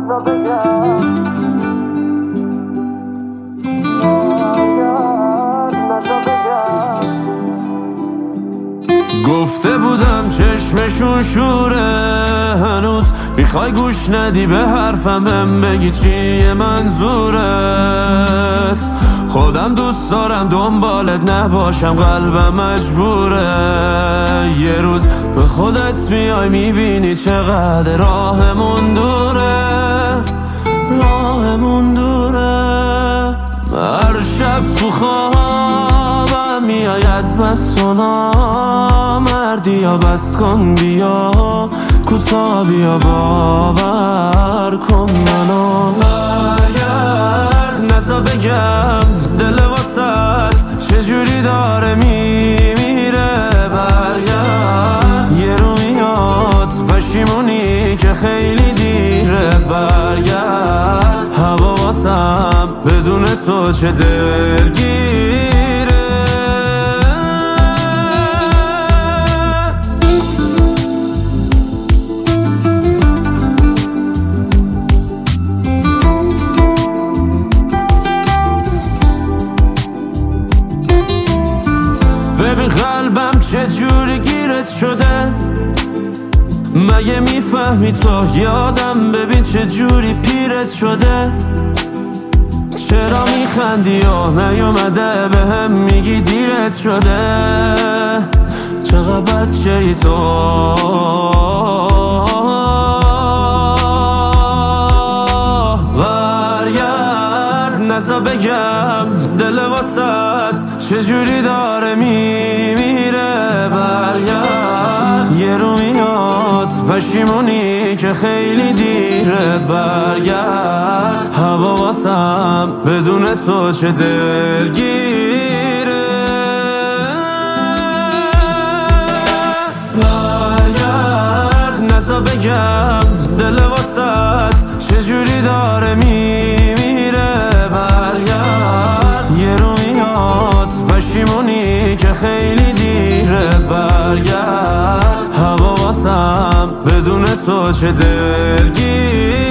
گفته بودم چشمشون شوره، هنوز میخوای گوش ندی به حرفم، بهم بگی چیه منظورت. خودم دوست دارم دنبالت نباشم، قلبم مجبوره. یه روز به خودت میای میبینی چقدر راهمون دوره، راهمون دوره. هر شب تو خوابم میای از مسونا، مردی یا بس کن بیا کوتا بیا باور کن منو. برگرد نزا بگم دل واسط چجوری داره میمیره. برگرد یه رو میاد پشیمونی که خیلی دیره. برگرد هوا واسم بدون تو چه دلگیره. ببین قلبم چجوری گیرت شده، مگه میفهمی تو یادم. ببین چجوری پیرت شده، چرا میخندی و نیومده بهم میگی دیرت شده. چقدر بچه ای تو، برگرد نزا بگم دل واسط چجوری داره میمیره. برگرد یه رو میاد پشیمونی که خیلی دیره. برگرد هوا واسم بدون تو چه دلگیره. برگرد نزا بگم دل واسط چجوری داره میمیره. برگرد یه رو میاد پشیمونی که خیلی دیره. برگرد هوا واسم بدون تو چه دلگیره.